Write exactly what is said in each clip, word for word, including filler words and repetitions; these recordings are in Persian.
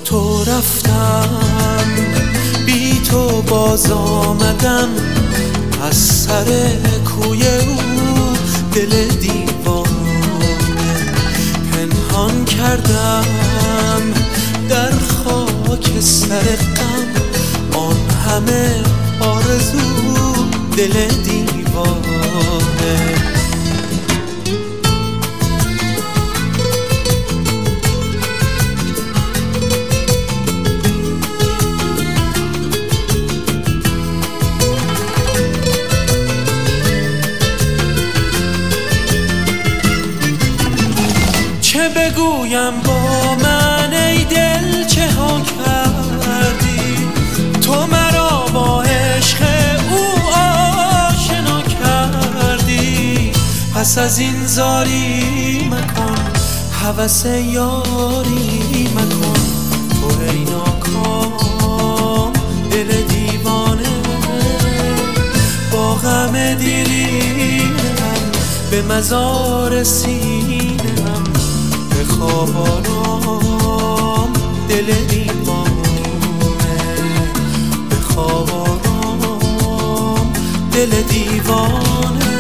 تو رفتم، بی تو باز آمدم از سر کوی او. دل دیوانه پنهان کردم در خاک سر غم، آن همه آرزو. دل دیوانه چه بگویم با من ای دل چه ها کردی؟ تو مرا با عشق او آشنا کردی. پس از این زاری مکن، هوس یاری مکن. تو ای ناکام دل دیوانه، با غم دیرینم به مزار سینم. خواب آرام دل دیوانه، به خواب آرام دل دیوانه.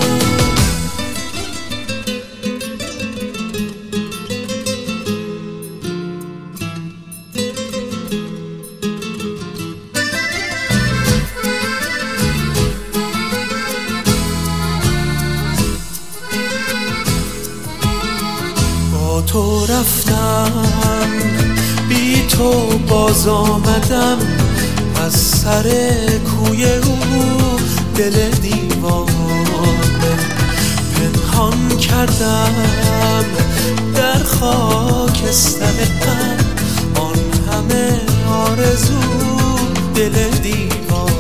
تو رفتم، بی تو باز آمدم از سر کوی او. دل دیوانه پنهان کردم در خاک سر غم، آن همه آرزو. دل دیوانه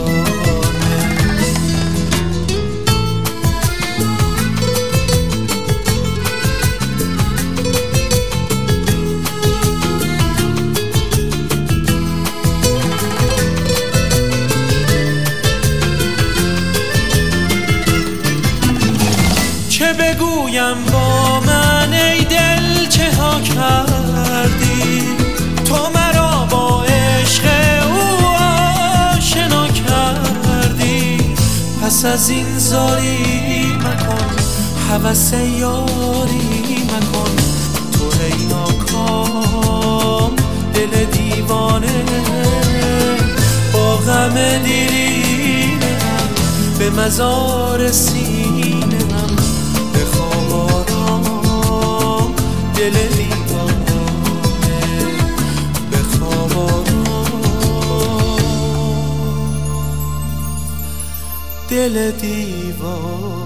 چه بگویم با من ای دل چه ها کردی؟ تو مرا با عشق او آشنا کردی. پس از این زاری مکن، هوس یاری مکن. تو ای ناکام دل دیوانه، با غم دیرینم به مزار سینم. دل دیوانه به خواب آرام دل دیوانه.